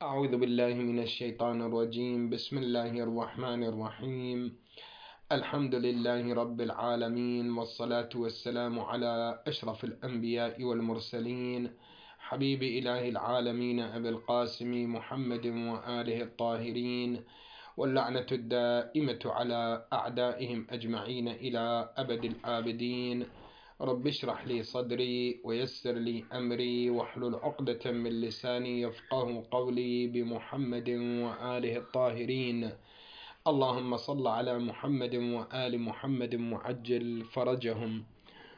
أعوذ بالله من الشيطان الرجيم. بسم الله الرحمن الرحيم. الحمد لله رب العالمين، والصلاة والسلام على أشرف الأنبياء والمرسلين، حبيب إله العالمين أبي القاسم محمد وآله الطاهرين، واللعنة الدائمة على أعدائهم أجمعين إلى أبد الآبدين. رب اشرح لي صدري ويسر لي أمري واحلل عقدة من لساني يفقه قولي، بمحمد وآله الطاهرين. اللهم صل على محمد وآل محمد معجل فرجهم.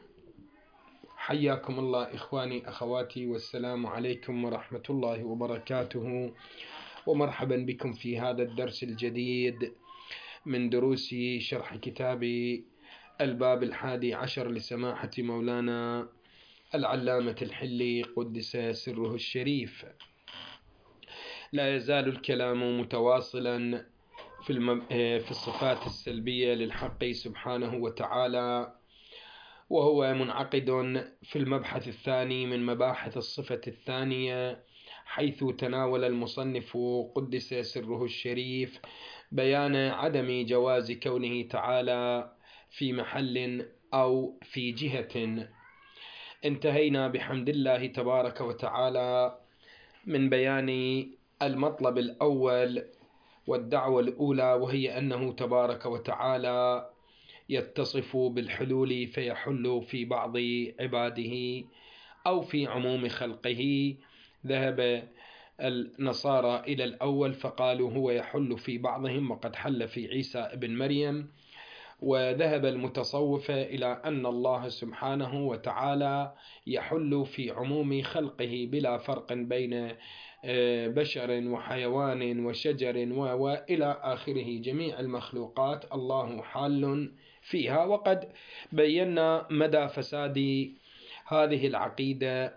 حياكم الله إخواني أخواتي، والسلام عليكم ورحمة الله وبركاته، ومرحبا بكم في هذا الدرس الجديد من دروس شرح كتاب الباب 11 لسماحة مولانا العلامة الحلي قدس سره الشريف. لا يزال الكلام متواصلا في الصفات السلبية للحق سبحانه وتعالى، وهو منعقد في المبحث الثاني من مباحث الصفة الثانية، حيث تناول المصنف قدس سره الشريف بيان عدم جواز كونه تعالى في محل أو في جهة. انتهينا بحمد الله تبارك وتعالى من بيان المطلب الأول والدعوة الأولى، وهي أنه تبارك وتعالى يتصف بالحلول فيحل في بعض عباده أو في عموم خلقه. ذهب النصارى إلى الأول فقالوا هو يحل في بعضهم وقد حل في عيسى ابن مريم، وذهب المتصوفة إلى أن الله سبحانه وتعالى يحل في عموم خلقه بلا فرق بين بشر وحيوان وشجر وإلى آخره. جميع المخلوقات الله حال فيها، وقد بينا مدى فساد هذه العقيدة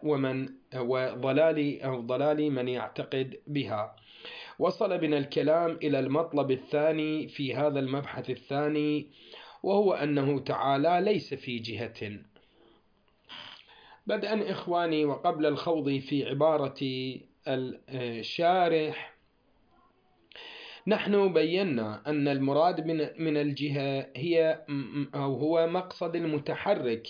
وضلال من يعتقد بها. وصل بنا الكلام إلى المطلب الثاني في هذا المبحث الثاني، وهو أنه تعالى ليس في جهة. بدءا إخواني وقبل الخوض في عبارة الشارح، نحن بينا أن المراد من الجهة هي أو هو مقصد المتحرك،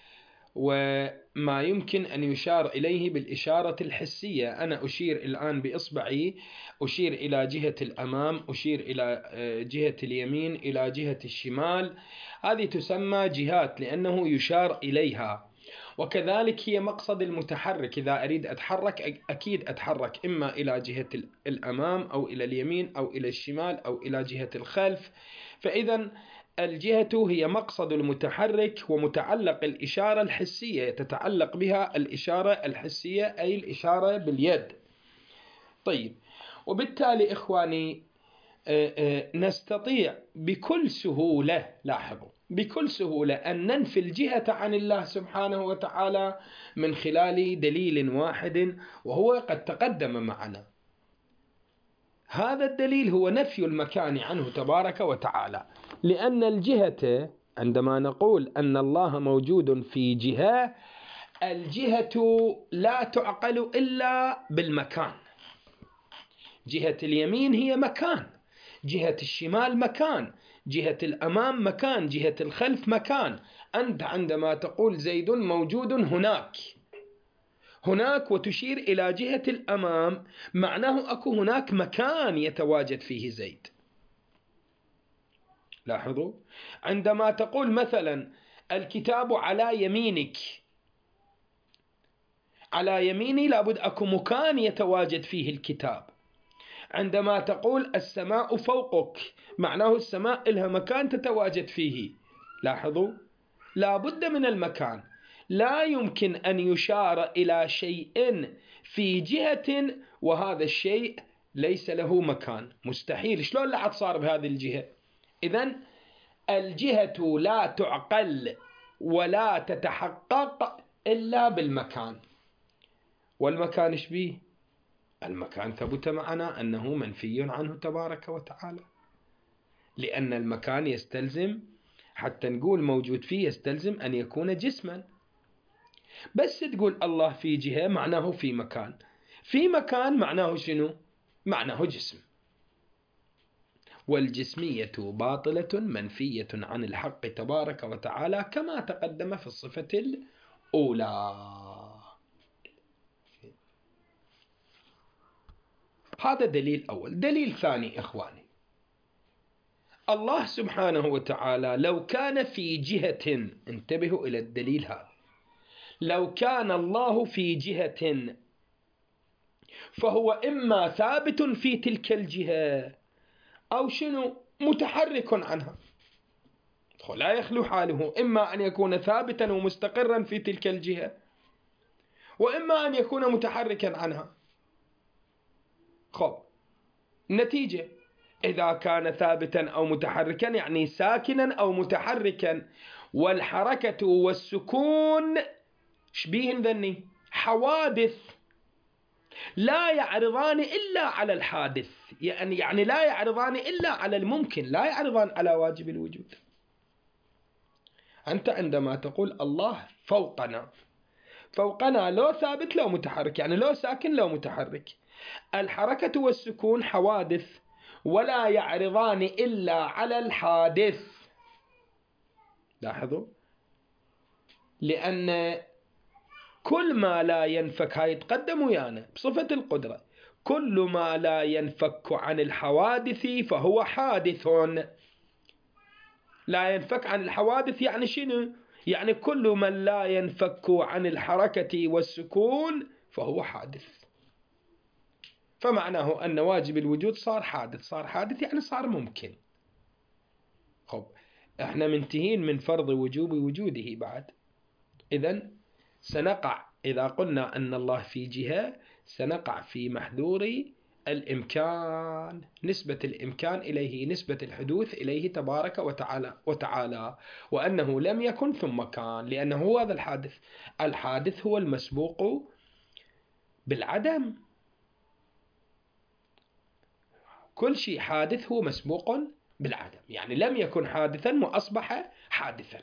وما يمكن أن يشار إليه بالإشارة الحسية. أنا أشير الآن بإصبعي، أشير إلى جهة الأمام، أشير إلى جهة اليمين، إلى جهة الشمال. هذه تسمى جهات لأنه يشار إليها. وكذلك هي مقصد المتحرك، إذا أريد أتحرك أكيد أتحرك إما إلى جهة الأمام أو إلى اليمين أو إلى الشمال أو إلى جهة الخلف. فإذا الجهة هي مقصد المتحرك، ومتعلق الإشارة الحسية تتعلق بها الإشارة الحسية أي الإشارة باليد. طيب، وبالتالي إخواني نستطيع بكل سهولة، لاحظوا، بكل سهولة أن ننفي الجهة عن الله سبحانه وتعالى من خلال دليل واحد، وهو قد تقدم معنا. هذا الدليل هو نفي المكان عنه تبارك وتعالى، لأن الجهة عندما نقول أن الله موجود في جهة، الجهة لا تعقل إلا بالمكان. جهة اليمين هي مكان، جهة الشمال مكان، جهة الأمام مكان، جهة الخلف مكان. أنت عندما تقول زيد موجود هناك وتشير إلى جهة الأمام، معناه أكو هناك مكان يتواجد فيه زيد. لاحظوا، عندما تقول مثلا الكتاب على يمينك، على يميني لابد أكو مكان يتواجد فيه الكتاب. عندما تقول السماء فوقك، معناه السماء لها مكان تتواجد فيه. لاحظوا، لابد من المكان. لا يمكن أن يشار إلى شيء في جهة وهذا الشيء ليس له مكان، مستحيل. شلون لحد صار بهذه الجهة؟ إذن الجهة لا تعقل ولا تتحقق إلا بالمكان. والمكان إيش بيه؟ المكان ثبت معنا أنه منفي عنه تبارك وتعالى، لأن المكان يستلزم، حتى نقول موجود فيه، يستلزم أن يكون جسما. بس تقول الله في جهة معناه في مكان. في مكان معناه شنو؟ معناه جسم. والجسمية باطلة منفية عن الحق تبارك وتعالى كما تقدم في الصفة الأولى. هذا دليل أول. دليل ثاني إخواني، الله سبحانه وتعالى لو كان في جهة، انتبهوا إلى الدليل هذا، لو كان الله في جهة فهو إما ثابت في تلك الجهة أو شنو متحرك عنها. لا يخلو حاله، إما أن يكون ثابتا ومستقرا في تلك الجهة، وإما أن يكون متحركا عنها. نتيجة إذا كان ثابتا أو متحركا يعني ساكنا أو متحركا، والحركة والسكون شبيه ذني حوادث لا يعرضان إلا على الحادث، يعني لا يعرضان إلا على الممكن، لا يعرضان على واجب الوجود. أنت عندما تقول الله فوقنا، فوقنا لو ثابت لو متحرك، يعني لو ساكن لو متحرك، الحركة والسكون حوادث ولا يعرضان إلا على الحادث. لاحظوا، لأن كل ما لا ينفك، هاي يتقدم ويانا بصفة القدرة، كل ما لا ينفك عن الحوادث فهو حادث. لا ينفك عن الحوادث يعني شنو؟ يعني كل من لا ينفك عن الحركة والسكون فهو حادث. فمعناه أن واجب الوجود صار حادث، صار حادث يعني صار ممكن. احنا منتهين من فرض وجوب وجوده بعد. إذن سنقع إذا قلنا أن الله في جهة سنقع في محذور الإمكان، نسبة الإمكان إليه، نسبة الحدوث إليه تبارك وتعالى، وأنه لم يكن ثم كان، لأنه هو هذا الحادث. الحادث هو المسبوق بالعدم، كل شيء حادث هو مسبوق بالعدم، يعني لم يكن حادثا وأصبح حادثا.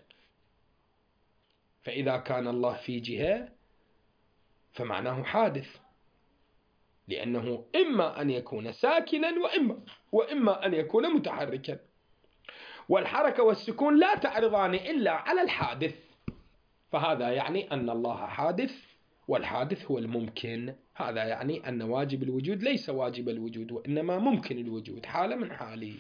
فإذا كان الله في جهة فمعناه حادث، لأنه إما أن يكون ساكنا وإما أن يكون متحركا، والحركة والسكون لا تعرضان إلا على الحادث، فهذا يعني أن الله حادث، والحادث هو الممكن. هذا يعني أن واجب الوجود ليس واجب الوجود، وإنما ممكن الوجود، حالة من حالي.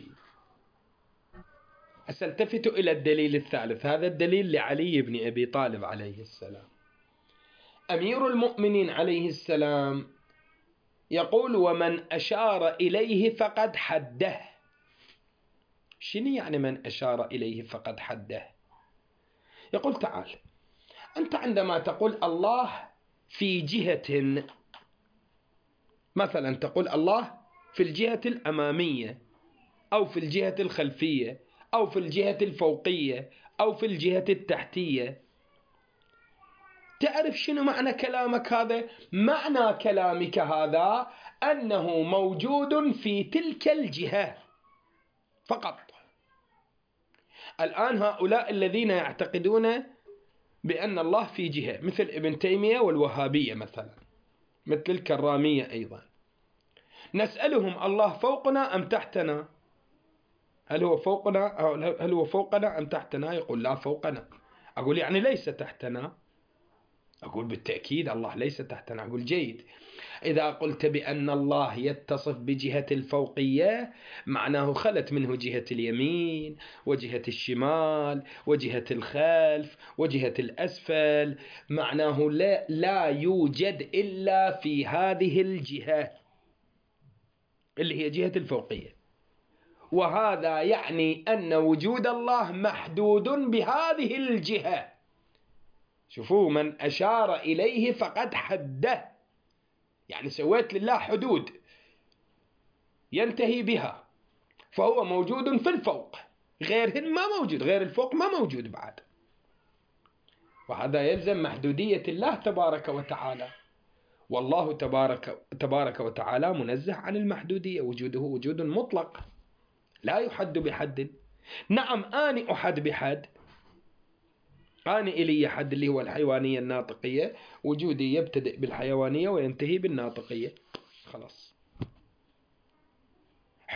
سألتفت إلى الدليل الثالث. هذا الدليل لعلي بن أبي طالب عليه السلام. أمير المؤمنين عليه السلام يقول: ومن أشار إليه فقد حده. شنو يعني من أشار إليه فقد حده؟ يقول: تعال، أنت عندما تقول الله في جهة، مثلا تقول الله في الجهة الأمامية أو في الجهة الخلفية أو في الجهة الفوقية أو في الجهة التحتية، تعرف شنو معنى كلامك هذا؟ معنى كلامك هذا أنه موجود في تلك الجهة فقط. الآن هؤلاء الذين يعتقدون بأن الله في جهة، مثل ابن تيمية والوهابية مثلا، مثل الكرامية أيضا، نسألهم: الله فوقنا أم تحتنا؟ هل هو فوقنا أم تحتنا؟ يقول: لا فوقنا. أقول: يعني ليس تحتنا؟ أقول: بالتأكيد الله ليس تحتنا. أقول: جيد، إذا قلت بأن الله يتصف بجهة الفوقية معناه خلت منه جهة اليمين وجهة الشمال وجهة الخلف وجهة الأسفل، معناه لا يوجد إلا في هذه الجهة اللي هي جهة الفوقية، وهذا يعني أن وجود الله محدود بهذه الجهة. شوفوا، من أشار إليه فقد حده، يعني سويت لله حدود ينتهي بها، فهو موجود في الفوق، غيرهن ما موجود، غير الفوق ما موجود بعد، وهذا يلزم محدودية الله تبارك وتعالى، والله تبارك وتعالى منزه عن المحدودية، وجوده وجود مطلق لا يحد بحد. نعم، أنا أحد بحد، أنا إلي حد اللي هو الحيوانية الناطقية، وجودي يبتدئ بالحيوانية وينتهي بالناطقية، خلاص.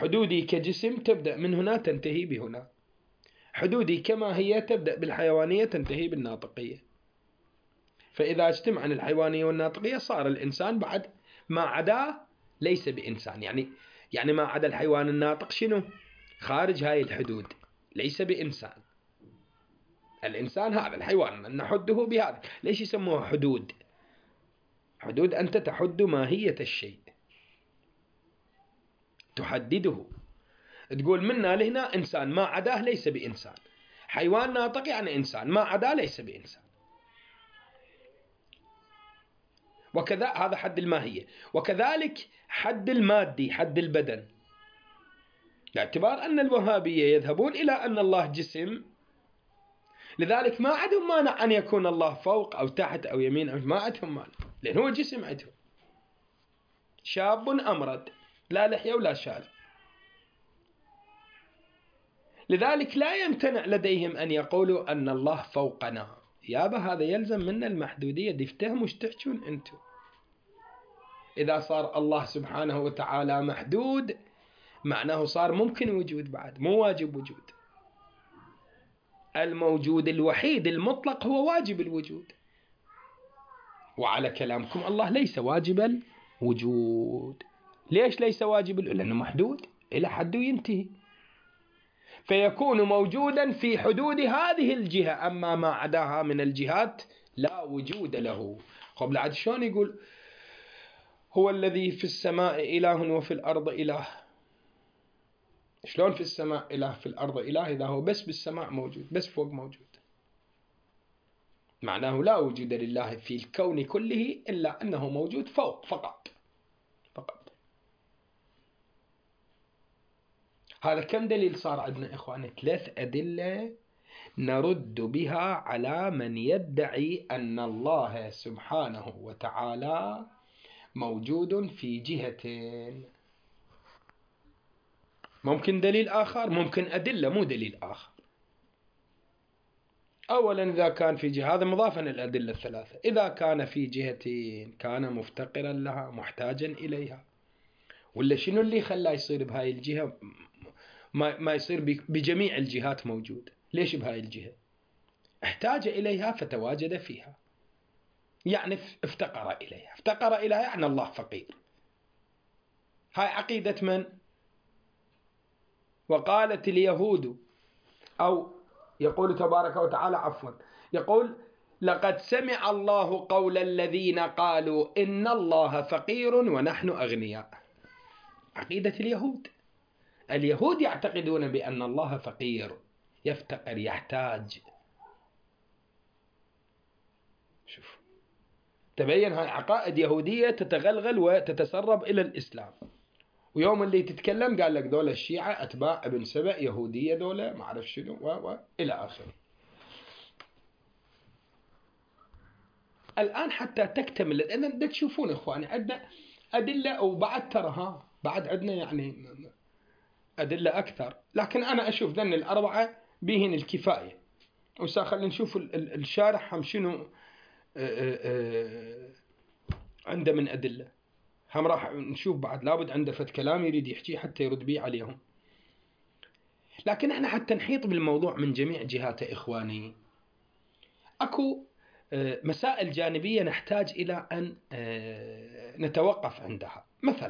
حدودي كجسم تبدأ من هنا تنتهي بهنا، حدودي كما هي تبدأ بالحيوانية تنتهي بالناطقية. فإذا اجتمع الحيوانية والناطقية صار الإنسان بعد ما عداه ليس بإنسان. يعني ما عدا الحيوان الناطق شنو؟ خارج هاي الحدود، ليس بإنسان. الإنسان هذا الحيوان نحده بهذا. ليش يسموها حدود؟ حدود أنت تحد ماهية الشيء، تحدده، تقول منا لهنا إنسان، ما عداه ليس بإنسان. حيوان ناطق يعني إنسان، ما عداه ليس بإنسان. وكذا هذا حد الماهية. وكذلك حد المادي، حد البدن، باعتبار أن الوهابية يذهبون إلى أن الله جسم، لذلك ما عندهم مانع أن يكون الله فوق أو تحت أو يمين أو ما عندهم مانع، لأن هو جسم عندهم. شاب أمرد لا لحية ولا شارب، لذلك لا يمتنع لديهم أن يقولوا أن الله فوقنا. يابا هذا يلزم منا المحدودية، دي افتهموا ايش تحجون أنتم. إذا صار الله سبحانه وتعالى محدود معناه صار ممكن وجود بعد، مو واجب وجود. الموجود الوحيد المطلق هو واجب الوجود، وعلى كلامكم الله ليس واجب الوجود. ليش ليس واجب؟ لأنه محدود إلى حد ينتهي، فيكون موجودا في حدود هذه الجهة، أما ما عداها من الجهات لا وجود له. قبل عاد شلون يقول هو الذي في السماء إله وفي الأرض إله؟ شلون في السماء إله في الأرض إله إذا هو بس بالسماء موجود، بس فوق موجود؟ معناه لا وجود لله في الكون كله إلا أنه موجود فوق فقط. هذا كم دليل صار عندنا إخواني؟ 3 أدلة نرد بها على من يدعي أن الله سبحانه وتعالى موجود في جهتين. ممكن دليل آخر، ممكن أدلة مو دليل آخر. أولا إذا كان في جهة، هذا مضافا للأدلة الثلاثة، إذا كان في جهتين كان مفتقرا لها محتاجا إليها. ولا شنو اللي خلاه يصير بهاي الجهة ما يصير بجميع الجهات موجود؟ ليش بهاي الجهة؟ احتاج إليها فتواجد فيها، يعني افتقر إليها. افتقر إليها يعني الله فقير. هاي عقيدة من؟ وقالت اليهود، أو يقول تبارك وتعالى عفوا، يقول لقد سمع الله قول الذين قالوا إن الله فقير ونحن أغنياء. عقيدة اليهود. اليهود يعتقدون بأن الله فقير، يفتقر، يحتاج. شوف، تبين هاي عقائد يهودية تتغلغل وتتسرب إلى الإسلام. ويوم اللي تتكلم قال لك دولة الشيعة أتباع ابن سبأ، يهودية دولة ما أعرف شنو إلى آخره. الآن حتى تكتمل، لأن تشوفون إخواني عندنا أدلة، وبعد ترى بعد عندنا يعني أدلة أكثر، لكن أنا أشوف ذن الأربعة بهن الكفاية. خلينا نشوف الشارح هم شنو عنده من أدلة. هم راح نشوف بعد، لابد عنده فت كلام يريد يحكي حتى يرد بيه عليهم. لكن احنا حتى نحيط بالموضوع من جميع جهاته إخواني، أكو مسائل جانبية نحتاج إلى أن نتوقف عندها.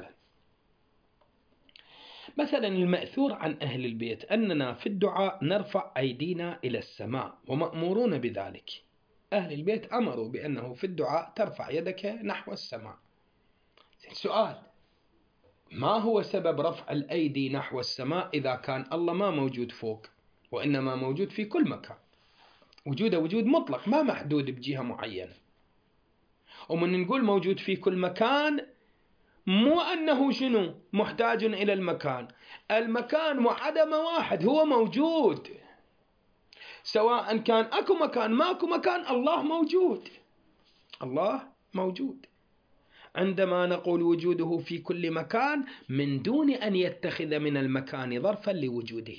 مثلا المأثور عن أهل البيت أننا في الدعاء نرفع أيدينا إلى السماء ومأمورون بذلك. أهل البيت أمروا بأنه في الدعاء ترفع يدك نحو السماء. سؤال: ما هو سبب رفع الأيدي نحو السماء إذا كان الله ما موجود فوق وإنما موجود في كل مكان؟ وجوده وجود مطلق ما محدود بجهة معينة. ومن نقول موجود في كل مكان، مو أنه شنو محتاج إلى المكان. المكان وعدم واحد، هو موجود. سواء كان أكو مكان ماكو مكان، الله موجود. الله موجود. عندما نقول وجوده في كل مكان من دون أن يتخذ من المكان ظرفا لوجوده،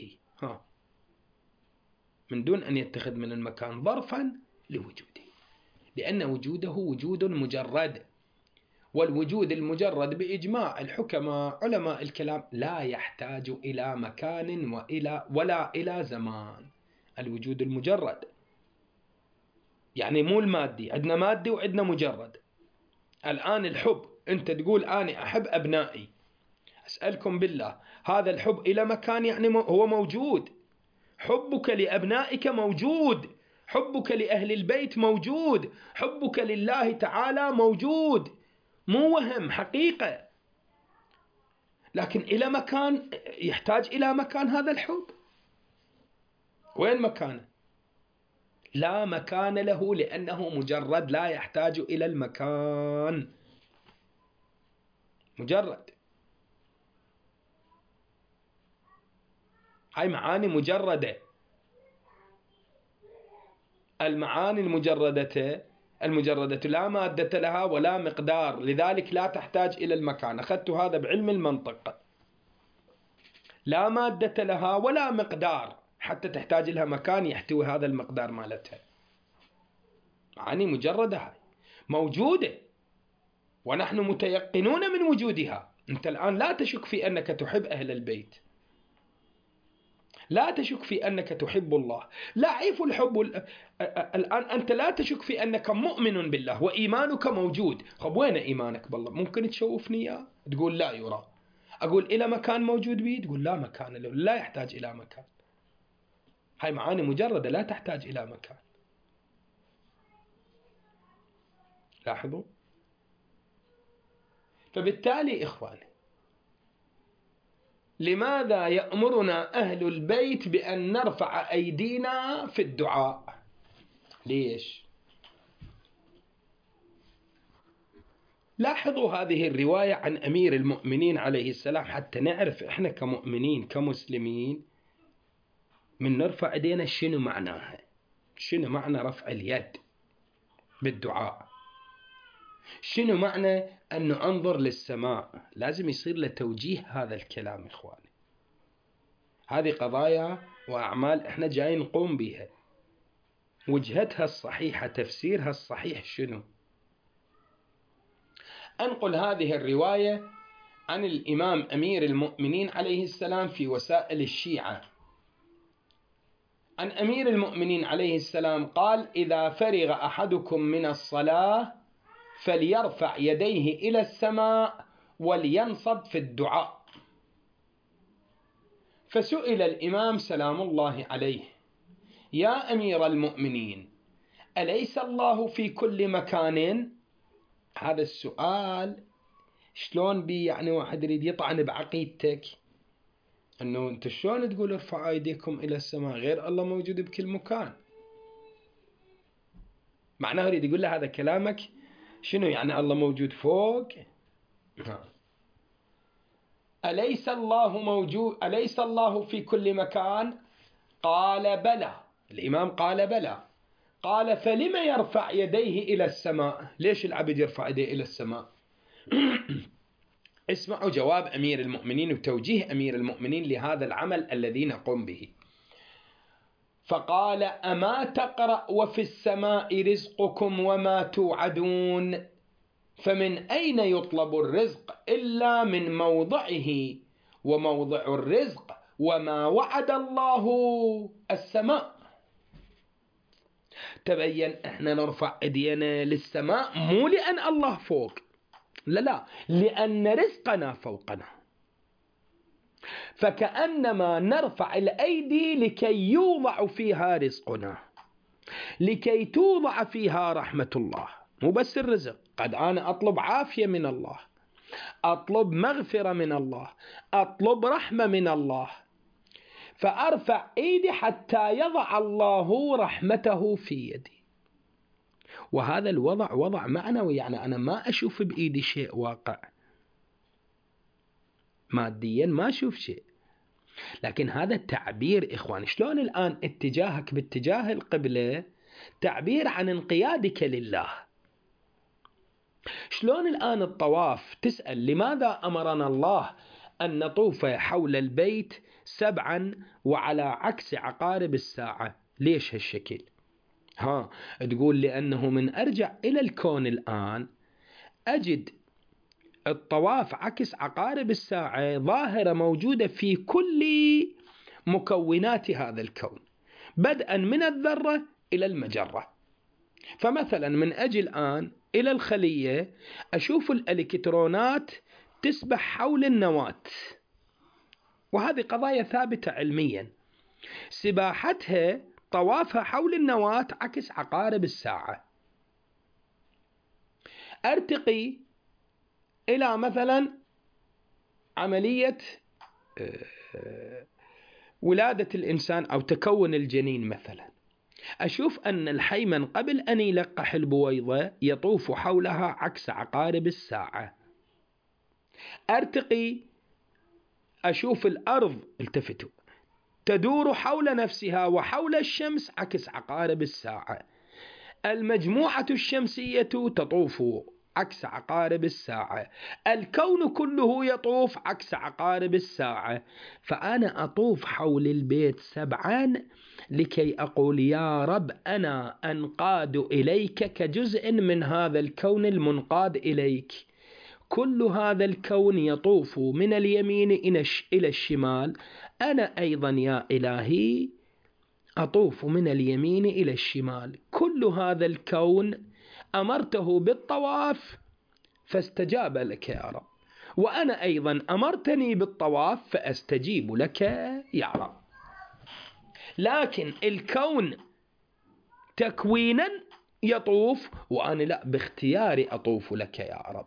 من دون أن يتخذ من المكان ظرفا لوجوده، لأن وجوده وجود مجرد، والوجود المجرد بإجماع الحكماء علماء الكلام لا يحتاج إلى مكان ولا إلى زمان. الوجود المجرد يعني مو المادي، عندنا مادي وعندنا مجرد. الآن الحب، أنت تقول أنا أحب أبنائي، أسألكم بالله هذا الحب إلى مكان؟ يعني هو موجود. حبك لأبنائك موجود، حبك لأهل البيت موجود، حبك لله تعالى موجود، مو وهم، حقيقة. لكن إلى مكان، يحتاج إلى مكان هذا الحب. وين مكانه؟ لا مكان له، لأنه مجرد لا يحتاج إلى المكان، مجرد. هاي معاني مجردة. المعاني المجردة لا مادة لها ولا مقدار، لذلك لا تحتاج إلى المكان. أخذت هذا بعلم المنطق. لا مادة لها ولا مقدار حتى تحتاج لها مكان يحتوي هذا المقدار مالتها. معاني مجردة هاي موجودة ونحن متيقنون من وجودها. أنت الآن لا تشك في أنك تحب أهل البيت، لا تشك في أنك تحب الله، لا عيف الحب. الآن أنت لا تشك في أنك مؤمن بالله وإيمانك موجود. خب وين إيمانك بالله؟ ممكن تشوفني إياه؟ تقول لا يرى. أقول إلى مكان موجود به؟ تقول لا مكان له، لا يحتاج إلى مكان. هاي معاني مجردة لا تحتاج إلى مكان. لاحظوا. فبالتالي إخواني، لماذا يأمرنا أهل البيت بأن نرفع أيدينا في الدعاء؟ ليش؟ لاحظوا هذه الرواية عن أمير المؤمنين عليه السلام حتى نعرف إحنا كمؤمنين كمسلمين من نرفع أيدينا شنو معناها، شنو معنى رفع اليد بالدعاء، شنو معنى أن أنظر للسماء. لازم يصير له توجيه هذا الكلام إخواني. هذه قضايا وأعمال إحنا جايين نقوم بها. وجهتها الصحيحة، تفسيرها الصحيح شنو؟ أنقل هذه الرواية عن الإمام أمير المؤمنين عليه السلام في وسائل الشيعة. عن أمير المؤمنين عليه السلام قال: إذا فرغ أحدكم من الصلاة فليرفع يديه إلى السماء ولينصب في الدعاء. فسئل الإمام سلام الله عليه: يا أمير المؤمنين، أليس الله في كل مكان؟ هذا السؤال شلون بي يعني واحد يريد يطعن بعقيدتك، أنه أنت شلون تقول ارفعوا أيديكم إلى السماء غير الله موجود بكل مكان؟ معناه يريد يقول له هذا كلامك شنو يعني الله موجود فوق؟ أليس الله موجود، أليس الله في كل مكان؟ قال بلى. الإمام قال بلى. قال فلم يرفع يديه إلى السماء؟ ليش العبد يرفع يديه إلى السماء؟ اسمعوا جواب أمير المؤمنين وتوجيه أمير المؤمنين لهذا العمل الذي نقوم به. فقال: أما تقرأ وفي السماء رزقكم وما توعدون؟ فمن أين يطلب الرزق إلا من موضعه، وموضع الرزق وما وعد الله السماء. تبين احنا نرفع ايدينا للسماء مو لأن الله فوق، لا، لأن رزقنا فوقنا. فكأنما نرفع الأيدي لكي يوضع فيها رزقنا، لكي توضع فيها رحمة الله. مو بس الرزق، قد أنا أطلب عافية من الله، أطلب مغفرة من الله، أطلب رحمة من الله، فأرفع إيدي حتى يضع الله رحمته في يدي. وهذا الوضع وضع معنوي، يعني أنا ما أشوف بإيدي شيء واقع، ماديا ما أشوف شيء، لكن هذا التعبير إخوان. شلون الآن اتجاهك باتجاه القبلة تعبير عن انقيادك لله. شلون الآن الطواف تسأل لماذا أمرنا الله أن نطوف حول البيت 7 وعلى عكس عقارب الساعة؟ ليش هالشكل؟ تقول لأنه من أرجع إلى الكون الآن أجد الطواف عكس عقارب الساعة ظاهرة موجودة في كل مكونات هذا الكون، بدءا من الذرة إلى المجرة. فمثلا من أجل الآن إلى الخلية أشوف الإلكترونات تسبح حول النواة، وهذه قضايا ثابتة علميا، سباحتها طوافها حول النواة عكس عقارب الساعة. أرتقي إلى مثلا عملية ولادة الإنسان أو تكون الجنين مثلا، أشوف أن الحيمن قبل أن يلقح البويضة يطوف حولها عكس عقارب الساعة. أرتقي أشوف الأرض، التفتوا، تدور حول نفسها وحول الشمس عكس عقارب الساعة. المجموعة الشمسية تطوف عكس عقارب الساعة، الكون كله يطوف عكس عقارب الساعة. فأنا أطوف حول البيت 7 لكي أقول يا رب أنا أنقاد إليك كجزء من هذا الكون المنقاد إليك. كل هذا الكون يطوف من اليمين إلى الشمال، أنا أيضا يا إلهي أطوف من اليمين إلى الشمال. كل هذا الكون أمرته بالطواف فاستجاب لك يا رب، وأنا أيضا أمرتني بالطواف فأستجيب لك يا رب. لكن الكون تكوينا يطوف وأنا لا، باختياري أطوف لك يا رب.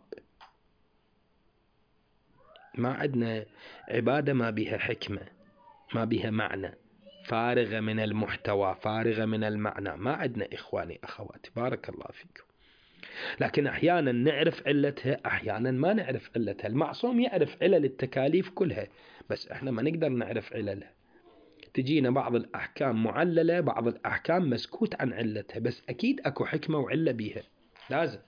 ما عندنا عبادة ما بها حكمة، ما بها معنى، فارغة من المحتوى، فارغة من المعنى. ما عندنا إخواني أخواتي بارك الله فيكم. لكن أحيانا نعرف علتها، أحيانا ما نعرف علتها. المعصوم يعرف علل التكاليف كلها، بس إحنا ما نقدر نعرف عللها. تجينا بعض الأحكام معللة، بعض الأحكام مسكوت عن علتها، بس أكيد أكو حكمة وعلة بيها لازم.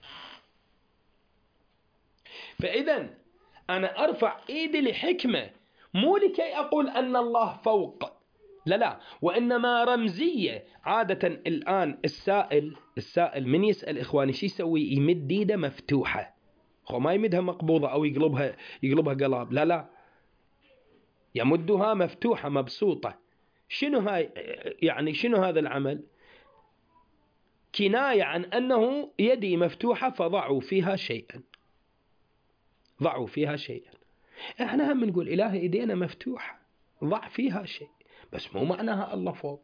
فإذا أنا أرفع إيدي لحكمة، مو لكي أقول أن الله فوق، لا، وإنما رمزية. عادة الآن السائل من يسأل إخواني شي يسوي؟ يمد ايده مفتوحة، هو ما يمدها مقبوضة أو يقلبها قلاب، لا، يمدها مفتوحة مبسوطة. شنو هاي؟ يعني شنو هذا العمل؟ كناية عن أنه يدي مفتوحة فضعوا فيها شيئا، ضعوا فيها شيئا. احنا هم نقول إلهي إيدينا مفتوحة ضع فيها شيء، بس مو معناها الله فوق.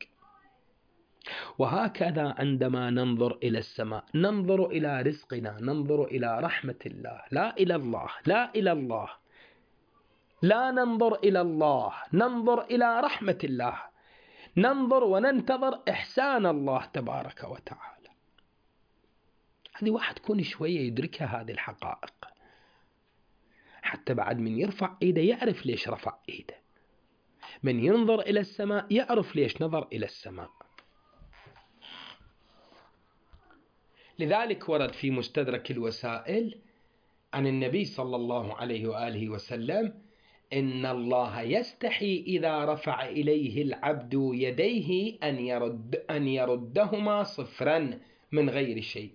وهكذا عندما ننظر إلى السماء ننظر إلى رزقنا، ننظر إلى رحمة الله، لا إلى الله، لا إلى الله، لا ننظر إلى الله، ننظر إلى رحمة الله، ننظر وننتظر إحسان الله تبارك وتعالى. هذه واحد كون شوية يدركها هذه الحقائق، حتى بعد من يرفع إيده يعرف ليش رفع إيده، من ينظر إلى السماء يعرف ليش نظر إلى السماء. لذلك ورد في مستدرك الوسائل عن النبي صلى الله عليه وآله وسلم إن الله يستحي إذا رفع إليه العبد يديه أن يردهما صفرا من غير شيء.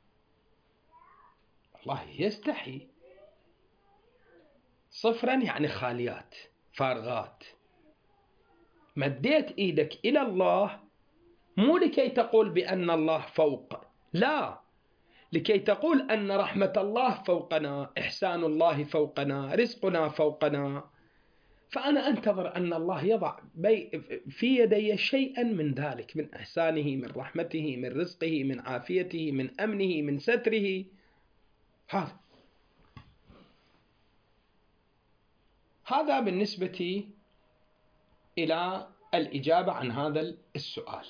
الله يستحي، صفرا يعني خاليات فارغات. مديت إيدك إلى الله مو لكي تقول بأن الله فوق، لا، لكي تقول أن رحمة الله فوقنا، إحسان الله فوقنا، رزقنا فوقنا. فأنا أنتظر أن الله يضع في يدي شيئا من ذلك، من إحسانه، من رحمته، من رزقه، من عافيته، من أمنه، من ستره. هذا بالنسبة إلى الإجابة عن هذا السؤال.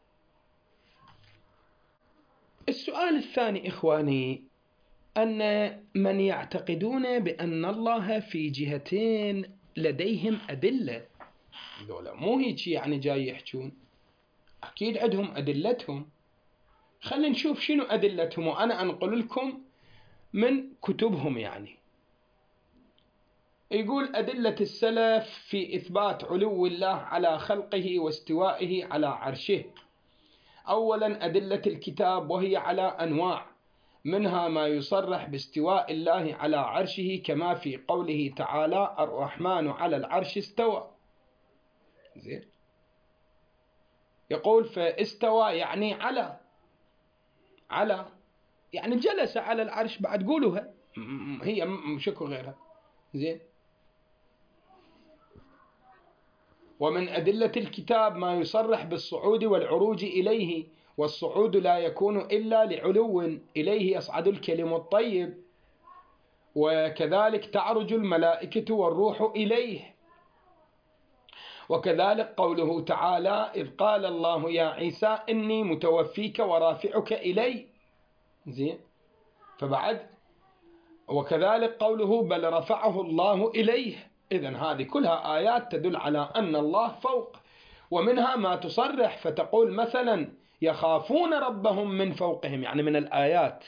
السؤال الثاني إخواني، أن من يعتقدون بأن الله في جهتين لديهم أدلة، ذولا مو هيك يعني جاي يحجون، أكيد عندهم أدلتهم. خلينا نشوف شنو أدلتهم، وأنا أنقل لكم من كتبهم. يعني يقول أدلة السلف في إثبات علو الله على خلقه واستوائه على عرشه. أولا أدلة الكتاب وهي على أنواع، منها ما يصرح باستواء الله على عرشه كما في قوله تعالى الرحمن على العرش استوى. زين، يقول فاستوى يعني على يعني جلس على العرش، بعد قولوها هي شكو غيرها. زين، ومن أدلة الكتاب ما يصرح بالصعود والعروج إليه، والصعود لا يكون إلا لعلو إليه يصعد الكلم الطيب، وكذلك تعرج الملائكة والروح إليه. وكذلك قوله تعالى إذ قال الله يا عيسى إني متوفيك ورافعك إلي. زين، فبعد وكذلك قوله بل رفعه الله إليه. إذن هذه كلها آيات تدل على أن الله فوق. ومنها ما تصرح فتقول مثلا يخافون ربهم من فوقهم، يعني من الآيات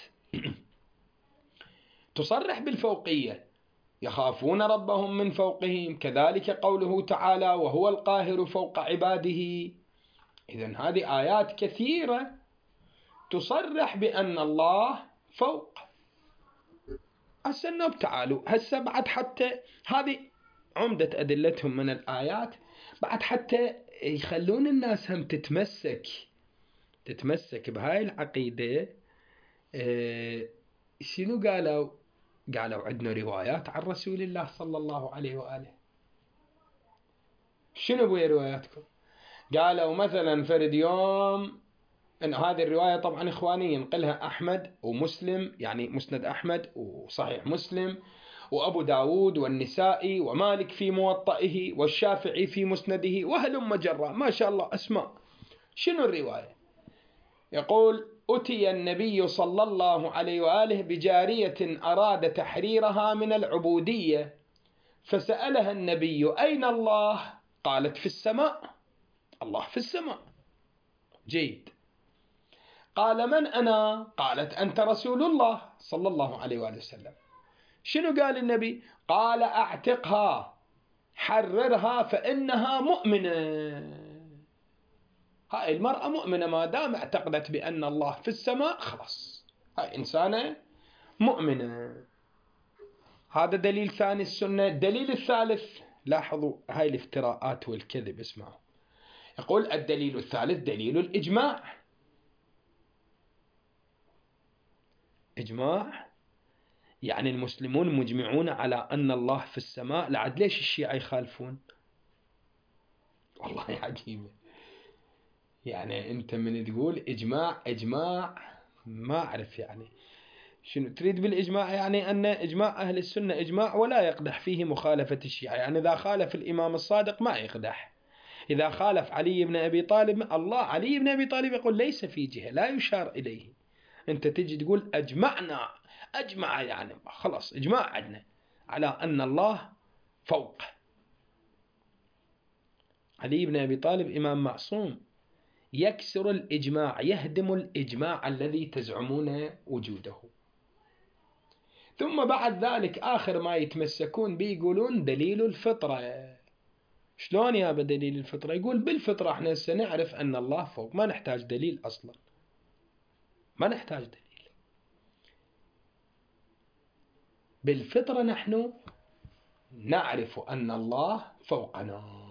تصرح بالفوقية، يخافون ربهم من فوقهم. كذلك قوله تعالى وهو القاهر فوق عباده. إذن هذه آيات كثيرة تصرح بأن الله فوق. هسه تعالوا هسه بعد حتى هذه عمدة أدلتهم من الآيات، بعد حتى يخلون الناس هم تتمسك بهاي العقيدة. شنو قالوا عندنا روايات عن رسول الله صلى الله عليه وآله. شنو بوي رواياتكم؟ قالوا مثلا فرد يوم، إن هذه الرواية طبعا إخواني ينقلها أحمد ومسلم، يعني مسند أحمد وصحيح مسلم وأبو داود والنسائي ومالك في موطئه والشافعي في مسنده وهلم جرا، ما شاء الله أسماء. شنو الرواية؟ يقول أتي النبي صلى الله عليه وآله بجارية أراد تحريرها من العبودية، فسألها النبي أين الله؟ قالت في السماء. الله في السماء، جيد. قال من أنا؟ قالت أنت رسول الله صلى الله عليه وآله وسلم. شنو قال النبي؟ قال أعتقها حررها فإنها مؤمنة. هاي المرأة مؤمنة، ما دام اعتقدت بأن الله في السماء خلاص هاي إنسانة مؤمنة. هذا دليل ثاني السنة. الدليل الثالث، لاحظوا هاي الافتراءات والكذب، اسمعوا. يقول الدليل الثالث دليل الإجماع. إجماع يعني المسلمون مجمعون على أن الله في السماء. لعد ليش الشيعة يخالفون؟ والله عجيبة. يعني أنت من تقول إجماع ما أعرف يعني شنو تريد بالإجماع. يعني أن إجماع أهل السنة إجماع ولا يقدح فيه مخالفة الشيعة. يعني إذا خالف الإمام الصادق ما يقدح، إذا خالف علي بن أبي طالب، الله علي بن أبي طالب يقول ليس في جهة لا يشار إليه. أنت تجي تقول أجمع يعني خلاص إجماع عندنا على أن الله فوق. علي بن أبي طالب إمام معصوم، يكسر الإجماع، يهدم الإجماع الذي تزعمون وجوده. ثم بعد ذلك آخر ما يتمسكون به يقولون دليل الفطرة. شلون يا بدليل الفطرة؟ يقول بالفطرة احنا سنعرف أن الله فوق، ما نحتاج دليل أصلا، ما نحتاج دليل. بالفطرة نحن نعرف أن الله فوقنا.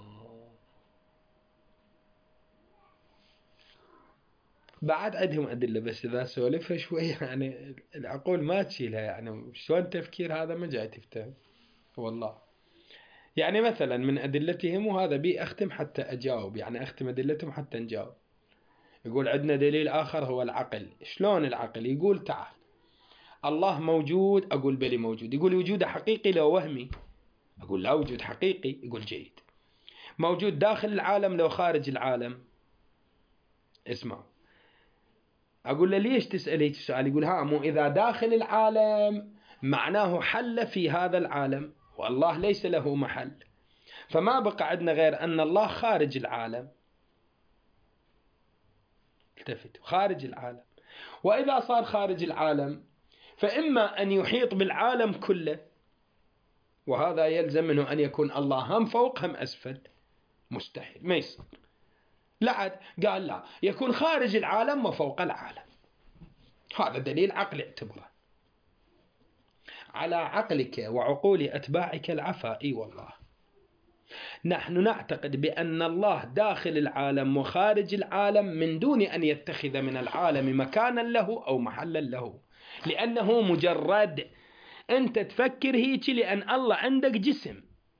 بعد عندهم أدلة، بس إذا سولفها شوية يعني العقول ما تشيلها. يعني شلون تفكير هذا ما جاي تفتهم والله. يعني مثلا من أدلتهم، وهذا بي أختم حتى أجاوب، يعني أختم أدلتهم حتى نجاوب. يقول عندنا دليل آخر هو العقل. شلون العقل؟ يقول تعال الله موجود، أقول بلي موجود. يقول وجوده حقيقي لو وهمي؟ أقول لا، وجود حقيقي. يقول جيد. موجود داخل العالم لو خارج العالم؟ اسمع، أقول له ليش تسأل هيك سؤال؟ يقول ها مو إذا داخل العالم معناه حل في هذا العالم، والله ليس له محل، فما بقى عندنا غير أن الله خارج العالم. التفت، خارج العالم. وإذا صار خارج العالم فإما أن يحيط بالعالم كله، وهذا يلزم منه أن يكون الله هم فوق هم أسفل، مستحيل ما يصير. لا، قال لا، يكون خارج العالم وفوق العالم. هذا دليل عقلي اعتبره. على عقلك وعقول أتباعك العفا. إي والله نحن نعتقد بأن الله داخل العالم وخارج العالم من دون أن يتخذ من العالم مكانا له أو محلا له، لأنه مجرد أنت تفكر هيك لأن الله عندك جسم،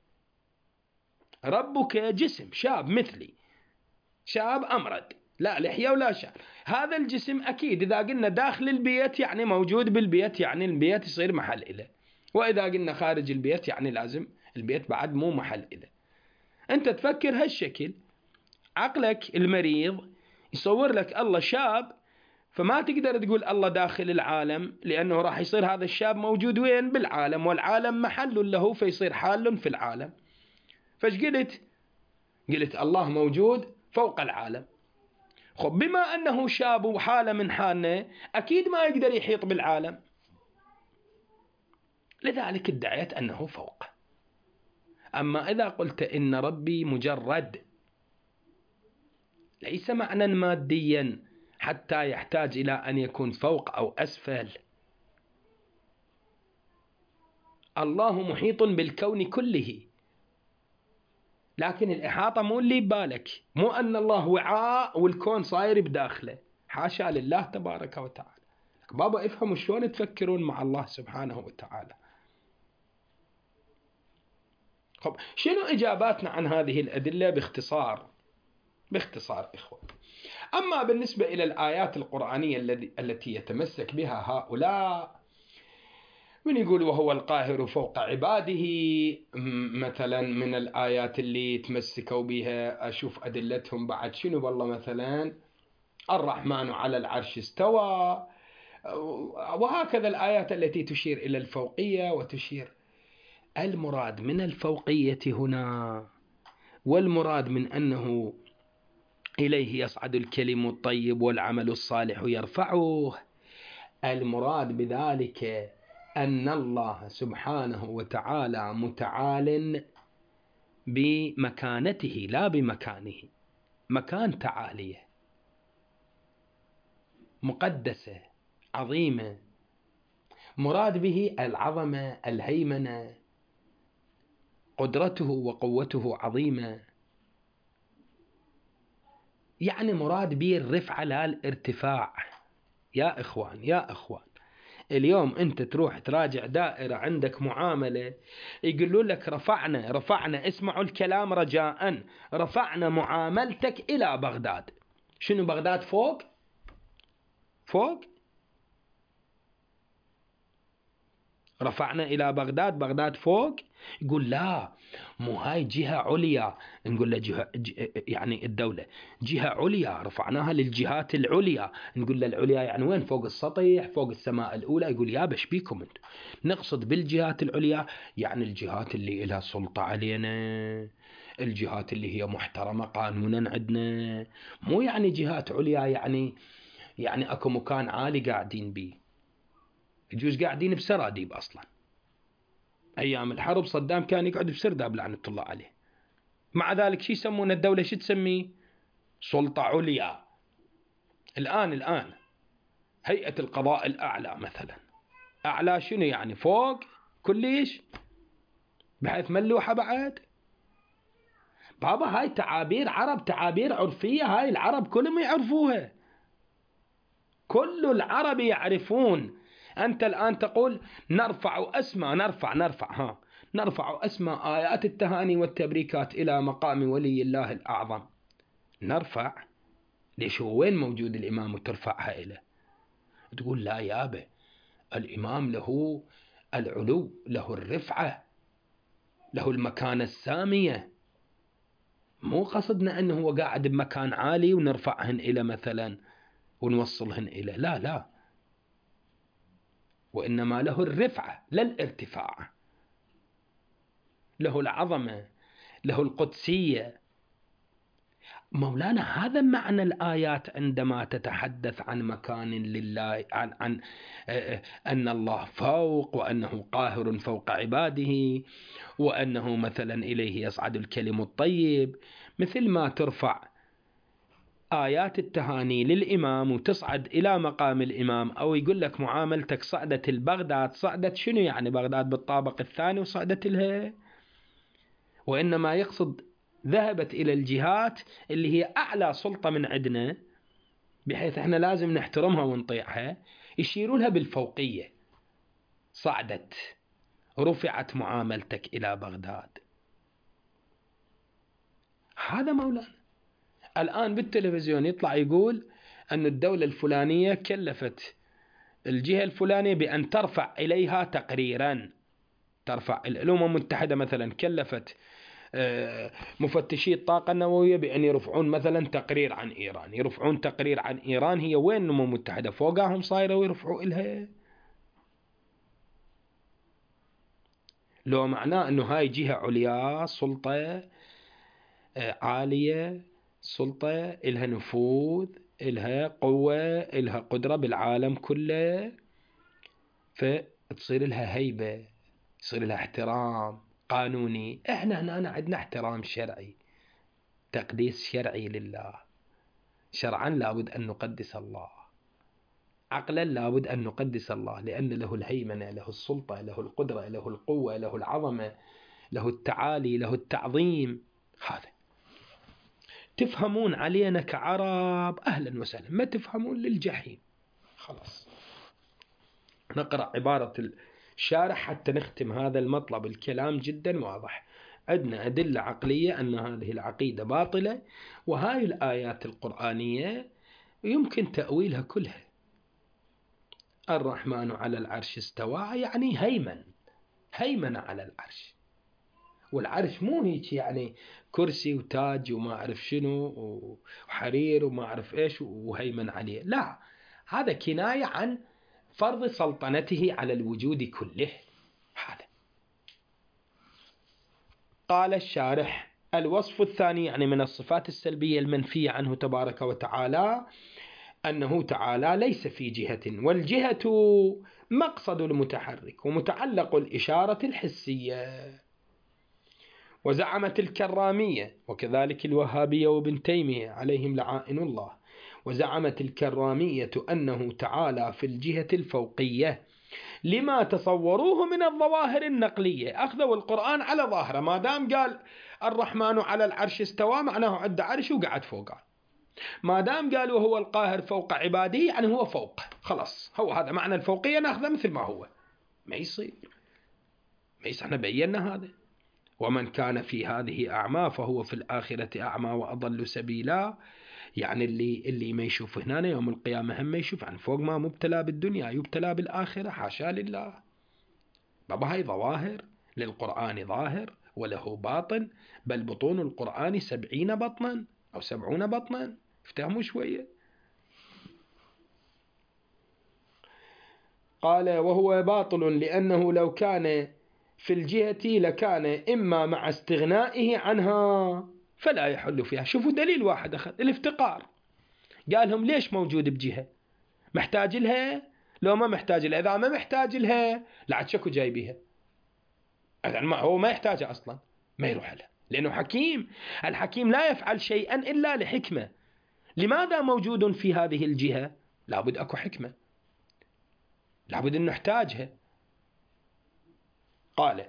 ربك جسم شاب مثلي، شاب أمرد لا لحية ولا شعر. هذا الجسم أكيد إذا قلنا داخل البيت يعني موجود بالبيت، يعني البيت يصير محل إله، وإذا قلنا خارج البيت يعني لازم البيت بعد مو محل إله. أنت تفكر هالشكل، عقلك المريض يصور لك الله شاب، فما تقدر تقول الله داخل العالم، لأنه راح يصير هذا الشاب موجود وين؟ بالعالم، والعالم محل له فيصير حال في العالم. فايش قلت؟ قلت الله موجود فوق العالم. خب بما أنه شاب وحالة من حالنا أكيد ما يقدر يحيط بالعالم، لذلك ادعيت أنه فوق. أما إذا قلت إن ربي مجرد ليس معنى ماديا حتى يحتاج إلى أن يكون فوق أو أسفل، الله محيط بالكون كله، لكن الإحاطة مو اللي ببالك، مو أن الله وعاء والكون صاير بداخله، حاشا لله تبارك وتعالى. بابا افهموا شلون تفكرون مع الله سبحانه وتعالى. طب شنو إجاباتنا عن هذه الأدلة باختصار إخوة؟ أما بالنسبة إلى الآيات القرآنية التي يتمسك بها هؤلاء، من يقول وهو القاهر فوق عباده، مثلا من الآيات اللي تمسكوا بها أشوف أدلتهم بعد شنو والله، مثلا الرحمن على العرش استوى، وهكذا الآيات التي تشير إلى الفوقية وتشير. المراد من الفوقية هنا والمراد من أنه إليه يصعد الكلم الطيب والعمل الصالح يرفعه، المراد بذلك أن الله سبحانه وتعالى متعال بمكانته لا بمكانه، مكان تعاليه مقدسة عظيمة، مراد به العظمة الهيمنة، قدرته وقوته عظيمة، يعني مراد به الرفعة لا الارتفاع. يا إخوان اليوم أنت تروح تراجع دائرة عندك معاملة، يقولوا لك رفعنا اسمعوا الكلام رجاء، رفعنا معاملتك إلى بغداد. شنو بغداد؟ فوق رفعنا إلى بغداد فوق. يقول لا، مو هاي جهة عليا، نقول له يعني الدولة جهة عليا، رفعناها للجهات العليا، نقول له العليا يعني وين؟ فوق السطح، فوق السماء الأولى. يقول يا بش بيكم انت، نقصد بالجهات العليا يعني الجهات اللي لها سلطة علينا، الجهات اللي هي محترمة قانونا عندنا، مو يعني جهات عليا يعني اكو مكان عالي قاعدين بيه. يجوز قاعدين بسراديب أصلا، أيام الحرب صدام كان يقعد بسرداب لعنة الله عليه، مع ذلك شو يسمون الدولة؟ شو تسميه؟ سلطة عليا. الآن هيئة القضاء الأعلى مثلا، أعلى شنو يعني؟ فوق كليش، بحيث ملوحة بعد. بابا هاي تعابير عرب، تعابير عرفية، هاي العرب كلهم يعرفوها، كل العرب يعرفون. أنت الآن تقول نرفع أسماء آيات التهاني والتبريكات إلى مقام ولي الله الأعظم. نرفع ليش؟ هو وين موجود الإمام وترفعها إليه؟ تقول لا يابا، الإمام له العلو، له الرفعة، له المكانة السامية، مو قصدنا أنه هو قاعد بمكان عالي ونرفعهن إلى مثلا ونوصلهن إلى، لا، وإنما له الرفعة لا الارتفاع، له العظمة، له القدسية. مولانا هذا معنى الآيات عندما تتحدث عن مكان لله، عن أن الله فوق، وأنه قاهر فوق عباده، وأنه مثلا إليه يصعد الكلم الطيب، مثل ما ترفع آيات التهاني للإمام وتصعد إلى مقام الإمام، أو يقول لك معاملتك صعدت البغداد، صعدت شنو يعني بغداد بالطابق الثاني وصعدت لها؟ وإنما يقصد ذهبت إلى الجهات اللي هي أعلى سلطة من عندنا، بحيث احنا لازم نحترمها ونطيعها، يشيروا لها بالفوقية. صعدت، رفعت معاملتك إلى بغداد. هذا مولانا. الآن بالتلفزيون يطلع يقول أن الدولة الفلانية كلفت الجهة الفلانية بأن ترفع إليها تقريرا. ترفع الأمم المتحدة مثلا كلفت مفتشي الطاقة النووية بأن يرفعون مثلا تقرير عن إيران، يرفعون تقرير عن إيران. هي وين الأمم المتحدة؟ فوقهم صايرة ويرفعوا إلها؟ لو معناه أنه هاي جهة عليا، سلطة عالية، سلطة إلها نفوذ، إلها قوة، إلها قدرة بالعالم كله، فتصير لها هيبة، يصير لها احترام قانوني. احنا هنا عندنا احترام شرعي، تقديس شرعي لله. شرعا لابد أن نقدس الله، عقلا لابد أن نقدس الله، لأن له الهيمنة، له السلطة، له القدرة، له القوة، له العظمة، له التعالي، له التعظيم. هذا تفهمون علينا كعرب أهلا وسهلا، ما تفهمون للجحيم. خلاص نقرأ عبارة الشارح حتى نختم هذا المطلب. الكلام جدا واضح، عندنا أدلة عقلية أن هذه العقيدة باطلة، وهاي الآيات القرآنية يمكن تأويلها كلها. الرحمن على العرش استوى يعني هيمن على العرش، والعرش مو هيك يعني كرسي وتاج وما أعرف شنو وحرير وما أعرف إيش وهيمن عليه، لا، هذا كناية عن فرض سلطنته على الوجود كله. هذا قال الشارح: الوصف الثاني يعني من الصفات السلبية المنفية عنه تبارك وتعالى أنه تعالى ليس في جهة، والجهة مقصد المتحرك ومتعلق الإشارة الحسية. وزعمت الكرامية وكذلك الوهابية وابن تيمية عليهم لعائن الله، وزعمت الكرامية أنه تعالى في الجهة الفوقية لما تصوروه من الظواهر النقلية. أخذوا القرآن على ظاهره، ما دام قال الرحمن على العرش استوى معناه عد عرش وقعد فوقه، ما دام قال وهو القاهر فوق عباده يعني هو فوق، خلاص هو هذا معنى الفوقية، نأخذه مثل ما هو. ما يصير احنا بينا هذا. ومن كان في هذه أعمى فهو في الآخرة أعمى وأضل سبيلا. يعني اللي ما يشوف هنا يوم القيامة هم ما يشوف، عن فوق ما مبتلى بالدنيا يبتلى بالآخرة، حاشا لله. بابا هاي ظواهر، للقرآن ظاهر وله باطن، بل بطون القرآن 70 بطنا أو 70 بطنا. افتهموا شوية. قال: وهو باطل لأنه لو كان في الجهة لكان إما مع استغنائه عنها فلا يحل فيها. شوفوا دليل واحد أخذ الافتقار، قال لهم ليش موجود بجهة؟ محتاج لها؟ لو ما محتاج لها، إذا ما محتاج لها لا شكو جايبيها، ما هو ما يحتاجها أصلا، ما يروح لها، لأنه حكيم. الحكيم لا يفعل شيئا إلا لحكمة. لماذا موجود في هذه الجهة؟ لابد أكو حكمة، لابد أن نحتاجها. قال: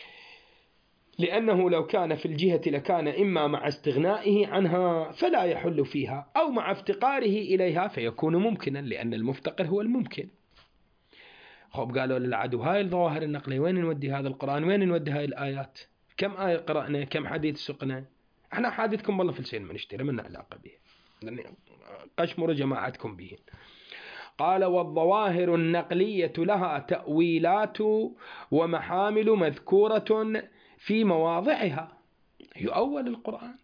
لأنه لو كان في الجهة لكان إما مع استغنائه عنها فلا يحل فيها، أو مع افتقاره إليها فيكون ممكنا، لأن المفتقر هو الممكن. خب قالوا للعدو هاي الظواهر النقلية وين نودي هذا القرآن؟ وين نودي هاي الآيات؟ كم آية قرأنا؟ كم حديث سقنا؟ احنا حادثكم والله في شيء ما نشتري من علاقة به، قشمر جماعتكم به. قال: والظواهر النقلية لها تأويلات ومحامل مذكورة في مواضعها. يؤول القرآن،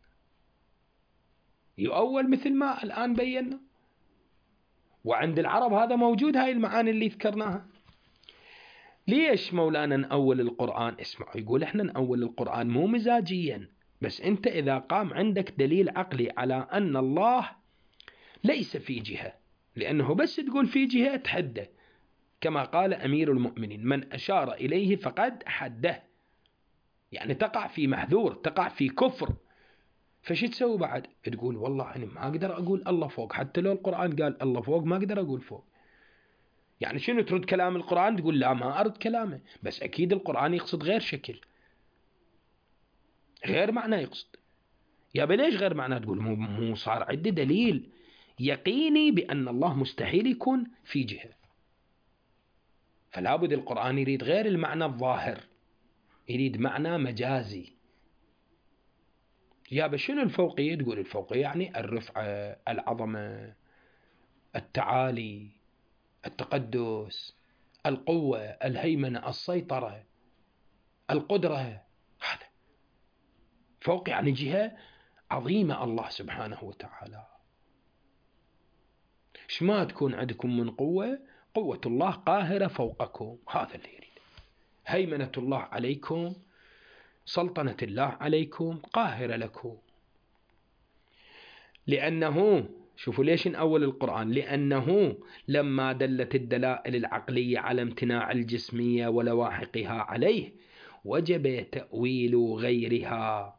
يؤول مثل ما الآن بينا، وعند العرب هذا موجود، هاي المعاني اللي ذكرناها. ليش مولانا نأول القرآن؟ اسمعوا، يقول احنا نأول القرآن مو مزاجيا، بس انت إذا قام عندك دليل عقلي على أن الله ليس في جهة، لأنه بس تقول في جهة تحده، كما قال أمير المؤمنين: من أشار إليه فقد حده، يعني تقع في محذور، تقع في كفر. فشي تسوي بعد؟ تقول والله أنا ما أقدر أقول الله فوق، حتى لو القرآن قال الله فوق ما أقدر أقول فوق. يعني شنو ترد كلام القرآن؟ تقول لا ما أرد كلامه، بس أكيد القرآن يقصد غير شكل، غير معنى يقصد. يا ليش غير معنى؟ تقول مو صار عندي دليل يقيني بأن الله مستحيل يكون في جهة، فلا بد القرآن يريد غير المعنى الظاهر، يريد معنى مجازي. يا شنو الفوقية؟ تقول الفوقية يعني الرفعة، العظمة، التعالي، التقدس، القوة، الهيمنة، السيطرة، القدرة. هذا فوق يعني جهة عظيمة الله سبحانه وتعالى. ايش ما تكون عندكم من قوة، قوة الله قاهرة فوقكم، هذا اللي يريد. هيمنة الله عليكم، سلطنة الله عليكم قاهرة لكم. لأنه شوفوا ليش نأول القرآن، لأنه لما دلت الدلائل العقلية على امتناع الجسمية ولواحقها عليه وجب تأويل غيرها.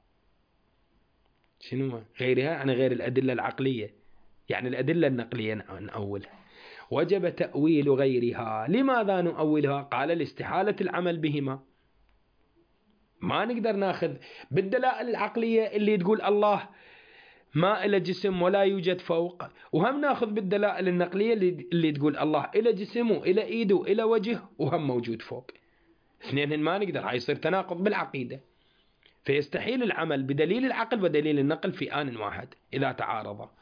شنو غيرها؟ يعني غير الأدلة العقلية، يعني الأدلة النقلية نأولها. وجب تأويل غيرها. لماذا نؤولها؟ قال لاستحالة العمل بهما. ما نقدر ناخذ بالدلائل العقلية اللي تقول الله ما إلى جسم ولا يوجد فوق، وهم ناخذ بالدلائل النقلية اللي تقول الله إلى جسم وإلى إيد وإلى وجه وهم موجود فوق. اثنين ما نقدر، هاي يصير تناقض بالعقيدة. فيستحيل العمل بدليل العقل ودليل النقل في آن واحد إذا تعارضا،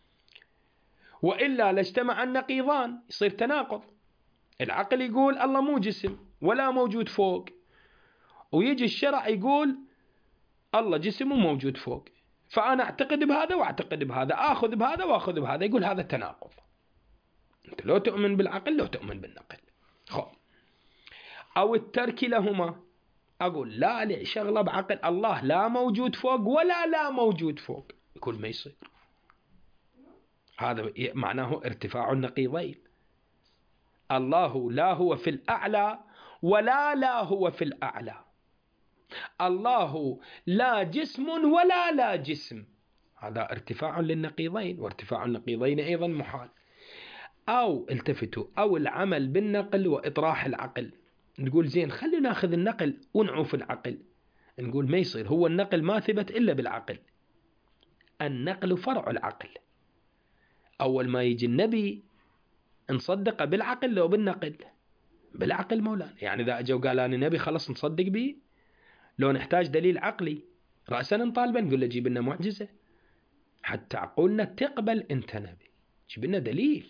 وإلا لاجتمع النقيضان، يصير تناقض. العقل يقول الله مو جسم ولا موجود فوق، ويجي الشرع يقول الله جسم وموجود فوق، فأنا أعتقد بهذا وأعتقد بهذا، أخذ بهذا وأخذ بهذا. يقول هذا تناقض. أنت لو تؤمن بالعقل لو تؤمن بالنقل. خب. أو الترك لهما، أقول لا شغلة بعقل، الله لا موجود فوق ولا لا موجود فوق، يقول ما يصير. هذا معناه ارتفاع النقيضين. الله لا هو في الأعلى ولا لا هو في الأعلى. الله لا جسم ولا لا جسم، هذا ارتفاع للنقيضين، وارتفاع النقيضين أيضا محال. أو التفتوا، أو العمل بالنقل وإطراح العقل. نقول زين خلينا ناخذ النقل ونعوف العقل. نقول ما يصير، هو النقل ما ثبت إلا بالعقل، النقل فرع العقل. أول ما يجي النبي نصدق بالعقل لو بالنقل؟ بالعقل مولانا. يعني إذا أجوا قال أنا نبي خلص نصدق به، لو نحتاج دليل عقلي رأسا نطالبا نقول له جيب لنا معجزة حتى عقولنا تقبل أنت نبي، جيب لنا دليل.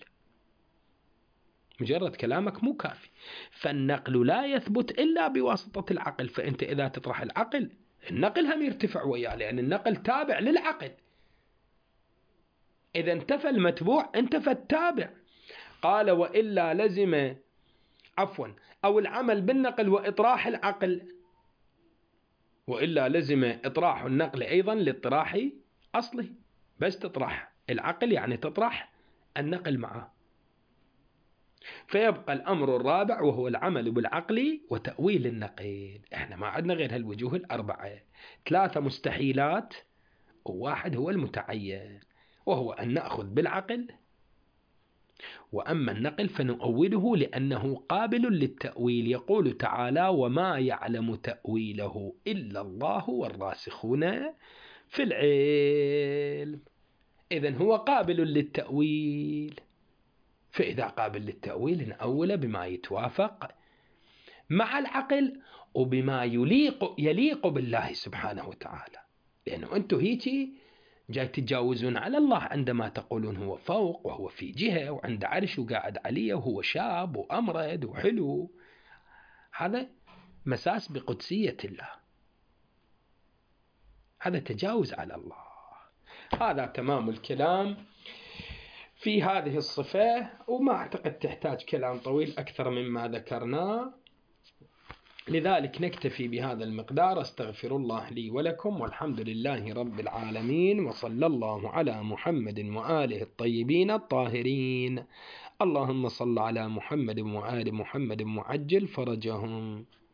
مجرد كلامك مو كافي. فالنقل لا يثبت إلا بواسطة العقل، فأنت إذا تطرح العقل النقل هم يرتفع وياه، لأن النقل تابع للعقل. إذا انتفى المتبوع انتفى التابع. قال وإلا لزم أو العمل بالنقل وإطراح العقل، وإلا لزم إطراح النقل أيضا لاطراح أصله. بس تطرح العقل يعني تطرح النقل معه. فيبقى الأمر الرابع وهو العمل بالعقل وتأويل النقل. احنا ما عندنا غير هالوجوه الأربعة، 3 مستحيلات وواحد هو المتعين، وهو أن نأخذ بالعقل، وأما النقل فنؤوله لأنه قابل للتأويل. يقول تعالى وما يعلم تأويله إلا الله والراسخون في العلم. إذن هو قابل للتأويل، فإذا قابل للتأويل نأول بما يتوافق مع العقل وبما يليق بالله سبحانه وتعالى. لأنه أنتم هيك جاي تتجاوزون على الله عندما تقولون هو فوق وهو في جهة وعند عرش وقاعد عليه وهو شاب وأمرد وحلو. هذا مساس بقدسية الله، هذا تجاوز على الله. هذا تمام الكلام في هذه الصفة، وما أعتقد تحتاج كلام طويل أكثر مما ذكرناه، لذلك نكتفي بهذا المقدار. استغفر الله لي ولكم، والحمد لله رب العالمين، وصلى الله على محمد وآله الطيبين الطاهرين. اللهم صل على محمد وآل محمد وعجل فرجهم.